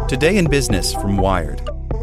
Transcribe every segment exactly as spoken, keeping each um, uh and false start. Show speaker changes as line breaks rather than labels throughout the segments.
Today in Business from Wired.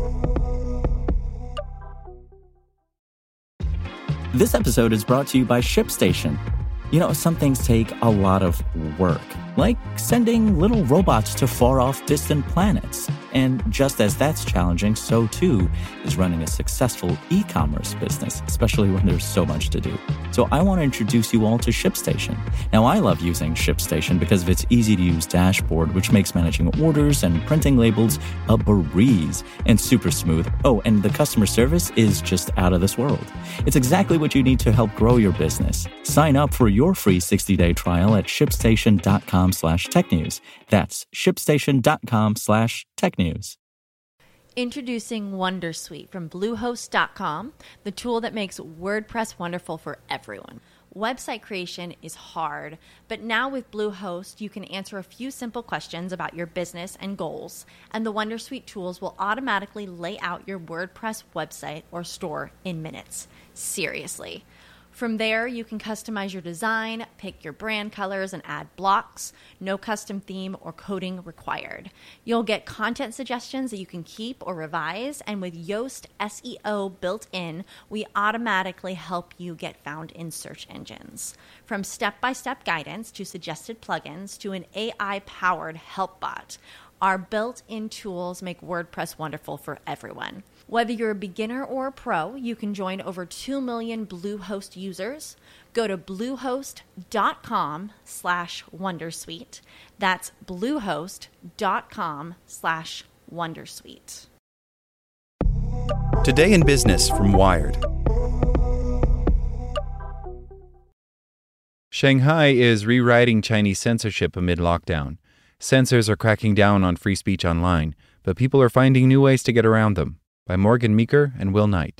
This episode is brought to you by ShipStation. You know, some things take a lot of work, like sending little robots to far-off distant planets. And just as that's challenging, so too is running a successful e-commerce business, especially when there's so much to do. So I want to introduce you all to ShipStation. Now, I love using ShipStation because of its easy-to-use dashboard, which makes managing orders and printing labels a breeze and super smooth. Oh, and the customer service is just out of this world. It's exactly what you need to help grow your business. Sign up for your free sixty-day trial at shipstation.com slash technews. That's shipstation.com slash technews.
Introducing Wondersuite from Bluehost dot com, the tool that makes WordPress wonderful for everyone. Website creation is hard, but now with Bluehost, you can answer a few simple questions about your business and goals, and the Wondersuite tools will automatically lay out your WordPress website or store in minutes. Seriously. From there, you can customize your design, pick your brand colors, and add blocks. No custom theme or coding required. You'll get content suggestions that you can keep or revise, and with Yoast S E O built in, we automatically help you get found in search engines. From step-by-step guidance to suggested plugins to an A I-powered help bot, our built-in tools make WordPress wonderful for everyone. Whether you're a beginner or a pro, you can join over two million Bluehost users. Go to bluehost.com slash Wondersuite. That's bluehost.com slash Wondersuite.
Today in Business from Wired.
Shanghai is rewriting Chinese censorship amid lockdown. Censors are cracking down on free speech online, but people are finding new ways to get around them. By Morgan Meeker and Will Knight.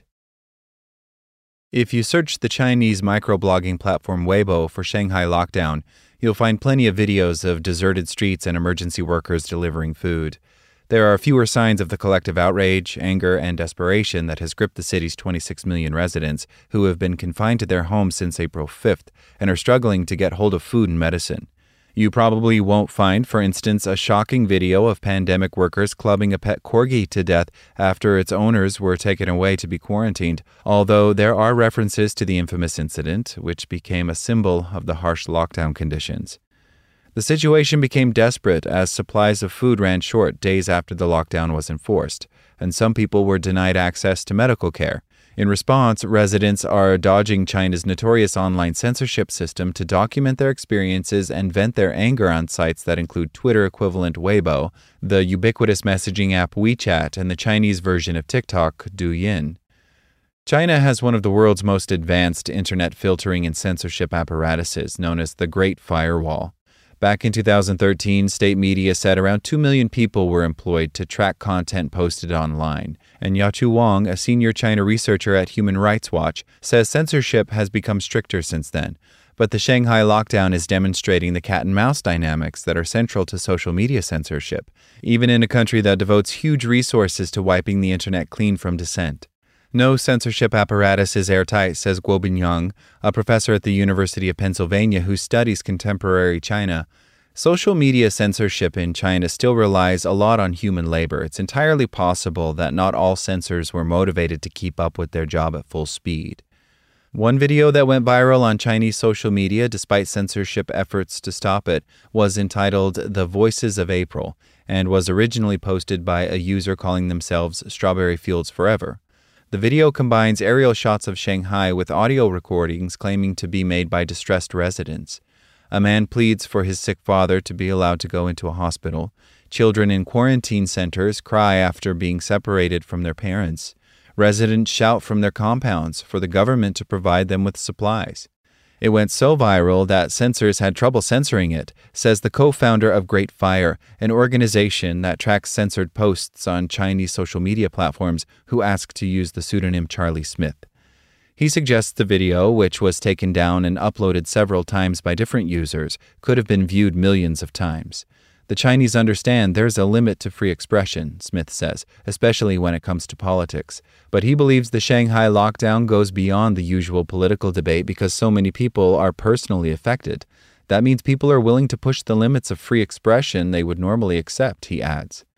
If you search the Chinese microblogging platform Weibo for Shanghai lockdown, you'll find plenty of videos of deserted streets and emergency workers delivering food. There are fewer signs of the collective outrage, anger, and desperation that has gripped the city's twenty-six million residents who have been confined to their homes since April fifth and are struggling to get hold of food and medicine. You probably won't find, for instance, a shocking video of pandemic workers clubbing a pet corgi to death after its owners were taken away to be quarantined, although there are references to the infamous incident, which became a symbol of the harsh lockdown conditions. The situation became desperate as supplies of food ran short days after the lockdown was enforced, and some people were denied access to medical care. In response, residents are dodging China's notorious online censorship system to document their experiences and vent their anger on sites that include Twitter equivalent Weibo, the ubiquitous messaging app WeChat, and the Chinese version of TikTok, Douyin. China has one of the world's most advanced internet filtering and censorship apparatuses, known as the Great Firewall. Back in two thousand thirteen, state media said around two million people were employed to track content posted online. And Yachu Wang, a senior China researcher at Human Rights Watch, says censorship has become stricter since then. But the Shanghai lockdown is demonstrating the cat-and-mouse dynamics that are central to social media censorship, even in a country that devotes huge resources to wiping the internet clean from dissent. No censorship apparatus is airtight, says Guo Binyang, a professor at the University of Pennsylvania who studies contemporary China. Social media censorship in China still relies a lot on human labor. It's entirely possible that not all censors were motivated to keep up with their job at full speed. One video that went viral on Chinese social media, despite censorship efforts to stop it, was entitled The Voices of April and was originally posted by a user calling themselves Strawberry Fields Forever. The video combines aerial shots of Shanghai with audio recordings claiming to be made by distressed residents. A man pleads for his sick father to be allowed to go into a hospital. Children in quarantine centers cry after being separated from their parents. Residents shout from their compounds for the government to provide them with supplies. It went so viral that censors had trouble censoring it, says the co-founder of Great Fire, an organization that tracks censored posts on Chinese social media platforms, who asked to use the pseudonym Charlie Smith. He suggests the video, which was taken down and uploaded several times by different users, could have been viewed millions of times. The Chinese understand there's a limit to free expression, Smith says, especially when it comes to politics. But he believes the Shanghai lockdown goes beyond the usual political debate because so many people are personally affected. That means people are willing to push the limits of free expression they would normally accept, he adds.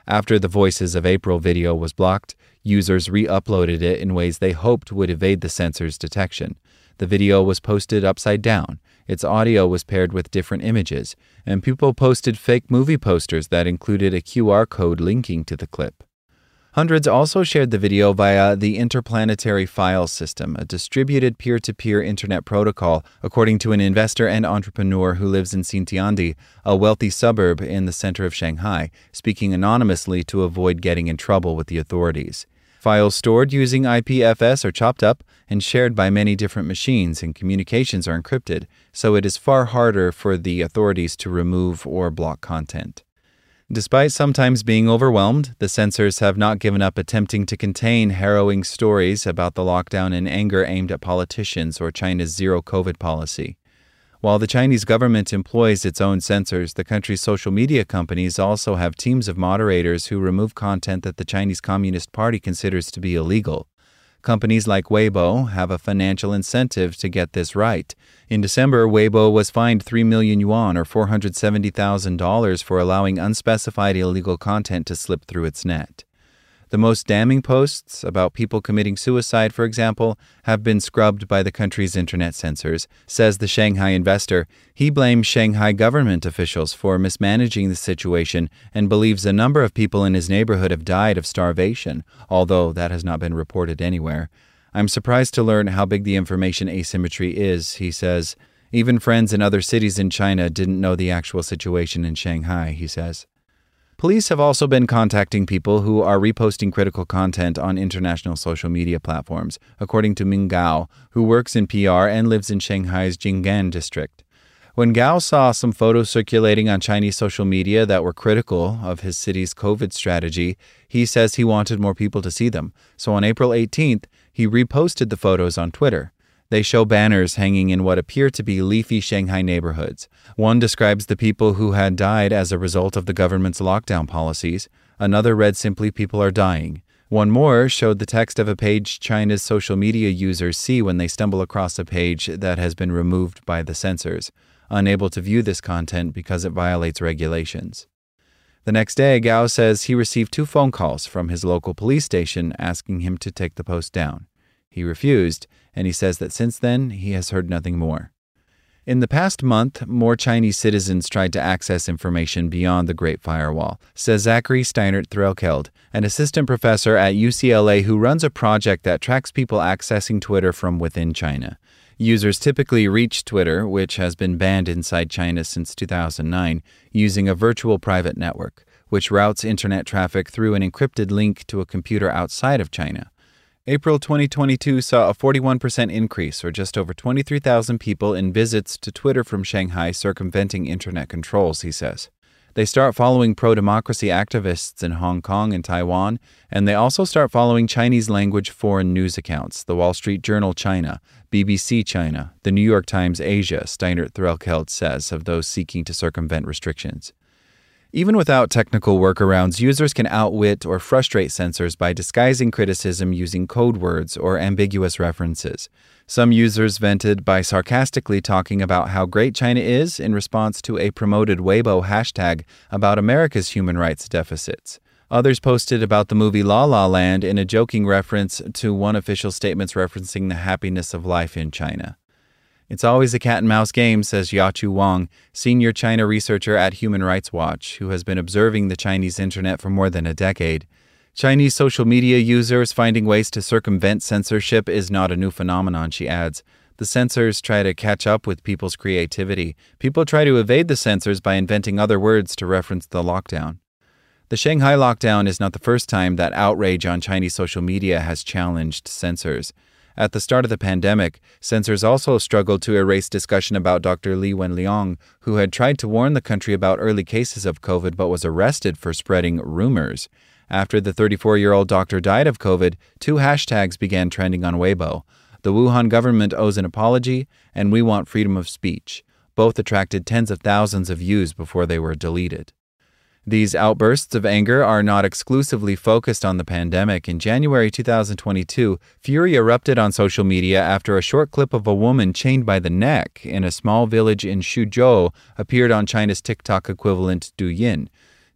After the Voices of April video was blocked, users re-uploaded it in ways they hoped would evade the censor's detection. The video was posted upside down, its audio was paired with different images, and people posted fake movie posters that included a Q R code linking to the clip. Hundreds also shared the video via the Interplanetary File System, a distributed peer-to-peer internet protocol, according to an investor and entrepreneur who lives in Xintiandi, a wealthy suburb in the center of Shanghai, speaking anonymously to avoid getting in trouble with the authorities. Files stored using I P F S are chopped up and shared by many different machines, and communications are encrypted, so it is far harder for the authorities to remove or block content. Despite sometimes being overwhelmed, the censors have not given up attempting to contain harrowing stories about the lockdown in anger aimed at politicians or China's zero-COVID policy. While the Chinese government employs its own censors, the country's social media companies also have teams of moderators who remove content that the Chinese Communist Party considers to be illegal. Companies like Weibo have a financial incentive to get this right. In December, Weibo was fined three million yuan or four hundred seventy thousand dollars for allowing unspecified illegal content to slip through its net. The most damning posts about people committing suicide, for example, have been scrubbed by the country's internet censors, says the Shanghai investor. He blames Shanghai government officials for mismanaging the situation and believes a number of people in his neighborhood have died of starvation, although that has not been reported anywhere. I'm surprised to learn how big the information asymmetry is, he says. Even friends in other cities in China didn't know the actual situation in Shanghai, he says. Police have also been contacting people who are reposting critical content on international social media platforms, according to Ming Gao, who works in P R and lives in Shanghai's Jinggan district. When Gao saw some photos circulating on Chinese social media that were critical of his city's COVID strategy, he says he wanted more people to see them. So on April eighteenth, he reposted the photos on Twitter. They show banners hanging in what appear to be leafy Shanghai neighborhoods. One describes the people who had died as a result of the government's lockdown policies. Another read simply, "People are dying." One more showed the text of a page China's social media users see when they stumble across a page that has been removed by the censors, unable to view this content because it violates regulations. The next day, Gao says he received two phone calls from his local police station asking him to take the post down. He refused, and he says that since then, he has heard nothing more. In the past month, more Chinese citizens tried to access information beyond the Great Firewall, says Zachary Steinert-Threlkeld, an assistant professor at U C L A who runs a project that tracks people accessing Twitter from within China. Users typically reach Twitter, which has been banned inside China since two thousand nine, using a virtual private network, which routes internet traffic through an encrypted link to a computer outside of China. April twenty twenty-two saw a forty-one percent increase, or just over twenty-three thousand people in visits to Twitter from Shanghai circumventing internet controls, he says. They start following pro-democracy activists in Hong Kong and Taiwan, and they also start following Chinese-language foreign news accounts, the Wall Street Journal China, B B C China, the New York Times Asia, Steinert-Threlkeld says, of those seeking to circumvent restrictions. Even without technical workarounds, users can outwit or frustrate censors by disguising criticism using code words or ambiguous references. Some users vented by sarcastically talking about how great China is in response to a promoted Weibo hashtag about America's human rights deficits. Others posted about the movie La La Land in a joking reference to one official statement's referencing the happiness of life in China. It's always a cat-and-mouse game, says Yachu Wang, senior China researcher at Human Rights Watch, who has been observing the Chinese internet for more than a decade. Chinese social media users finding ways to circumvent censorship is not a new phenomenon, she adds. The censors try to catch up with people's creativity. People try to evade the censors by inventing other words to reference the lockdown. The Shanghai lockdown is not the first time that outrage on Chinese social media has challenged censors. At the start of the pandemic, censors also struggled to erase discussion about Doctor Li Wenliang, who had tried to warn the country about early cases of COVID but was arrested for spreading rumors. After the thirty-four-year-old doctor died of COVID, two hashtags began trending on Weibo. The Wuhan government owes an apology, and we want freedom of speech. Both attracted tens of thousands of views before they were deleted. These outbursts of anger are not exclusively focused on the pandemic. In January two thousand twenty-two, fury erupted on social media after a short clip of a woman chained by the neck in a small village in Suzhou appeared on China's TikTok equivalent Douyin.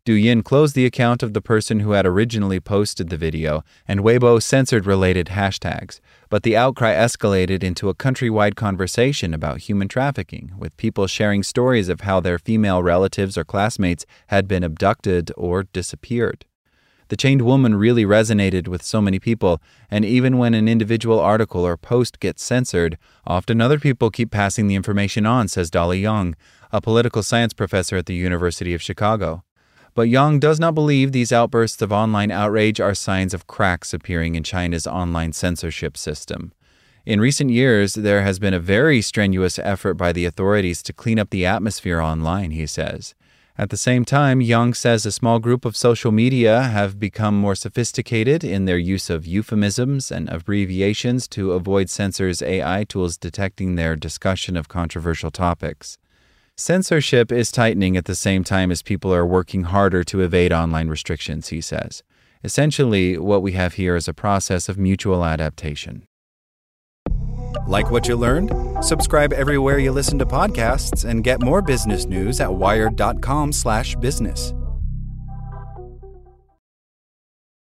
Douyin closed the account of the person who had originally posted the video, and Weibo censored related hashtags. But the outcry escalated into a countrywide conversation about human trafficking, with people sharing stories of how their female relatives or classmates had been abducted or disappeared. The chained woman really resonated with so many people, and even when an individual article or post gets censored, often other people keep passing the information on, says Dolly Young, a political science professor at the University of Chicago. But Yang does not believe these outbursts of online outrage are signs of cracks appearing in China's online censorship system. In recent years, there has been a very strenuous effort by the authorities to clean up the atmosphere online, he says. At the same time, Yang says a small group of social media have become more sophisticated in their use of euphemisms and abbreviations to avoid censors' A I tools detecting their discussion of controversial topics. Censorship is tightening at the same time as people are working harder to evade online restrictions, he says. Essentially, what we have here is a process of mutual adaptation.
Like what you learned? Subscribe everywhere you listen to podcasts and get more business news at wired dot com slash business.